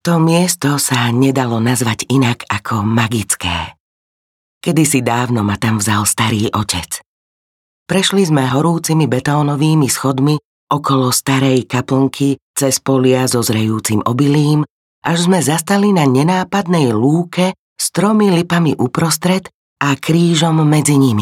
To miesto sa nedalo nazvať inak ako magické. Kedysi dávno ma tam vzal starý otec. Prešli sme horúcimi betónovými schodmi okolo starej kaplnky cez polia so zrejúcim obilím, až sme zastali na nenápadnej lúke s 3 lipami uprostred a krížom medzi nimi.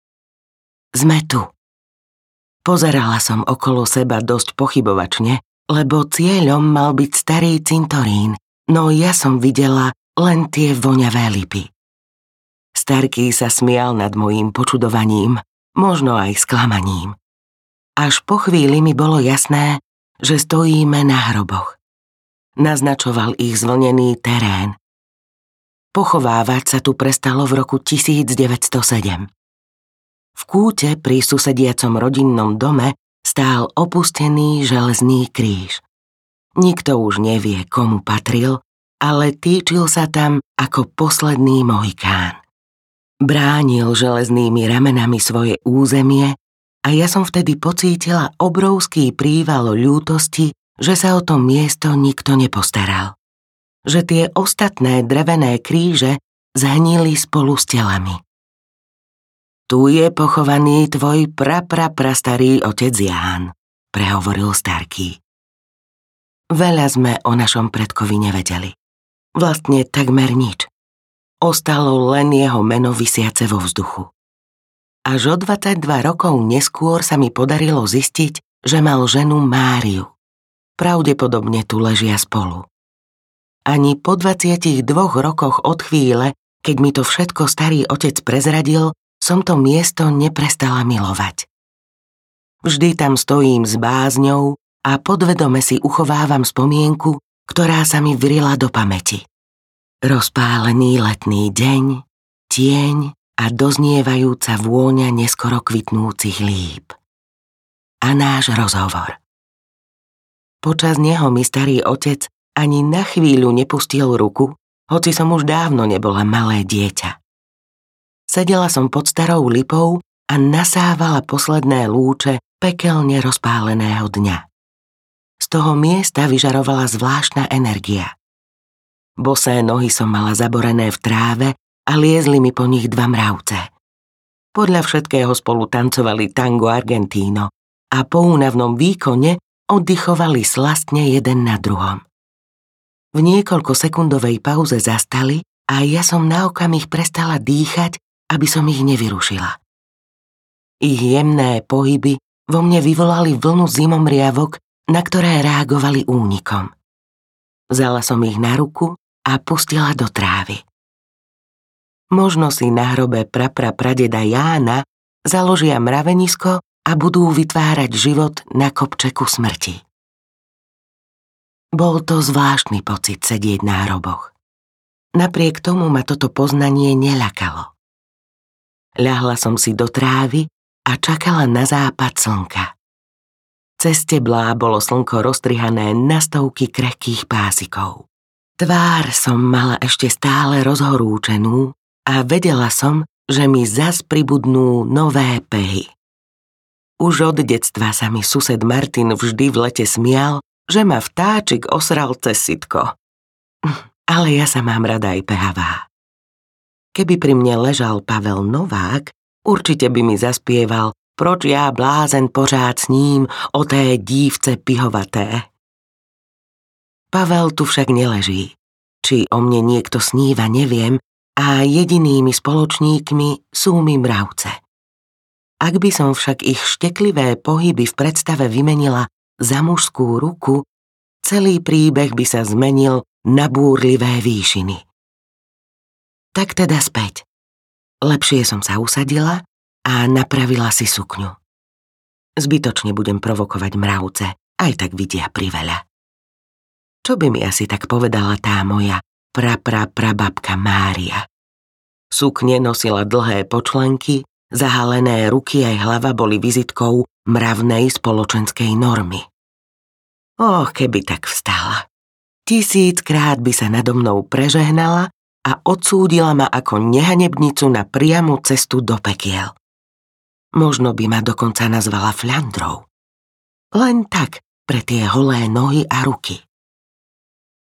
Sme tu. Pozerala som okolo seba dosť pochybovačne, lebo cieľom mal byť starý cintorín, no ja som videla len tie voňavé lipy. Starký sa smial nad mojím počudovaním, možno aj sklamaním. Až po chvíli mi bolo jasné, že stojíme na hroboch. Naznačoval ich zvlnený terén. Pochovávať sa tu prestalo v roku 1907. V kúte pri susediacom rodinnom dome stál opustený železný kríž. Nikto už nevie, komu patril, ale týčil sa tam ako posledný mohikán. Bránil železnými ramenami svoje územie a ja som vtedy pocítila obrovský príval ľútosti, že sa o to miesto nikto nepostaral. Že tie ostatné drevené kríže zhnili spolu s telami. Tu je pochovaný tvoj prastarý otec Ján, prehovoril starký. Veľa sme o našom predkovi nevedeli. Vlastne takmer nič. Ostalo len jeho meno visiace vo vzduchu. Až o 22 rokov neskôr sa mi podarilo zistiť, že mal ženu Máriu. Pravdepodobne tu ležia spolu. Ani po 22 rokoch od chvíle, keď mi to všetko starý otec prezradil, som to miesto neprestala milovať. Vždy tam stojím s bázňou a podvedome si uchovávam spomienku, ktorá sa mi vrila do pamäti. Rozpálený letný deň, tieň a doznievajúca vôňa neskoro kvitnúcich líp. A náš rozhovor. Počas neho mi starý otec ani na chvíľu nepustil ruku, hoci som už dávno nebola malé dieťa. Sedela som pod starou lipou a nasávala posledné lúče pekelne rozpáleného dňa. Z toho miesta vyžarovala zvláštna energia. Bosé nohy som mala zaborené v tráve a liezli mi po nich 2 mravce. Podľa všetkého spolu tancovali tango argentino a po únavnom výkone oddychovali slastne jeden na druhom. V niekoľkosekundovej pauze zastali a ja som na okamih prestala dýchať, aby som ich nevyrušila. Ich jemné pohyby vo mne vyvolali vlnu zimomriavok, na ktoré reagovali únikom. Vzala som ich na ruku a pustila do trávy. Možno si na hrobe pradeda Jána založia mravenisko a budú vytvárať život na kopčeku smrti. Bol to zvláštny pocit sedieť na hroboch. Napriek tomu ma toto poznanie neľakalo. Ľahla som si do trávy a čakala na západ slnka. Cez teblá bolo slnko roztrihané na stovky krehkých pásikov. Tvár som mala ešte stále rozhorúčenú a vedela som, že mi zas pribudnú nové pehy. Už od detstva sa mi sused Martin vždy v lete smial, že ma vtáčik osral cez sitko. Ale ja sa mám rada aj pehavá. Keby pri mne ležal Pavel Novák, určite by mi zaspieval, proč ja blázen pořád s ním o té dívce pihovaté. Pavel tu však neleží. Či o mne niekto sníva, neviem, a jedinými spoločníkmi sú mi mravce. Ak by som však ich šteklivé pohyby v predstave vymenila za mužskú ruku, celý príbeh by sa zmenil na búrlivé výšiny. Tak teda späť. Lepšie som sa usadila a napravila si sukňu. Zbytočne budem provokovať mravce, aj tak vidia priveľa. Čo by mi asi tak povedala tá moja prababka Mária? Sukne nosila dlhé počlenky, zahalené ruky aj hlava boli vizitkou mravnej spoločenskej normy. Keby tak vstala. 1000-krát by sa nado mnou prežehnala a odsúdila ma ako nehanebnicu na priamu cestu do pekiel. Možno by ma dokonca nazvala fľandrou. Len tak pre tie holé nohy a ruky.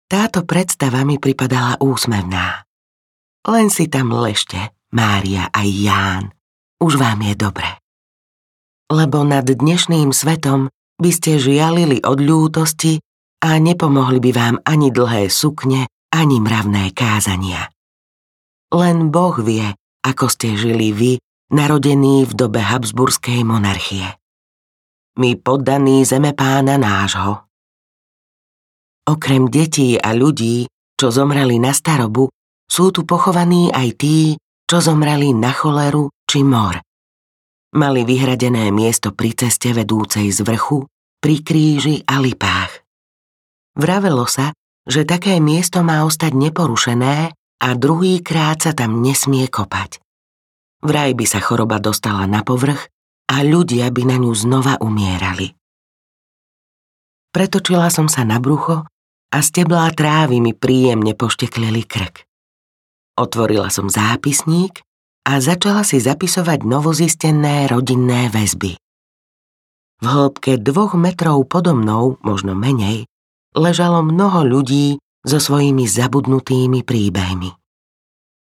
Táto predstava mi pripadala úsmevná. Len si tam ležte, Mária aj Ján, už vám je dobre. Lebo nad dnešným svetom by ste žialili od ľútosti a nepomohli by vám ani dlhé sukne, ani mravné kázania. Len Boh vie, ako ste žili vy, narodení v dobe Habsburskej monarchie. My poddaní Zemepána nášho. Okrem detí a ľudí, čo zomreli na starobu, sú tu pochovaní aj tí, čo zomreli na choleru či mor. Mali vyhradené miesto pri ceste vedúcej z vrchu, pri kríži a lipách. Vravelo sa, že také miesto má ostať neporušené a druhýkrát sa tam nesmie kopať. Vraj by sa choroba dostala na povrch a ľudia by na ňu znova umierali. Pretočila som sa na brucho a steblá trávy mi príjemne pošteklili krk. Otvorila som zápisník a začala si zapisovať novozistené rodinné väzby. V hĺbke 2 metrov podo mnou, možno menej, ležalo mnoho ľudí so svojimi zabudnutými príbehmi.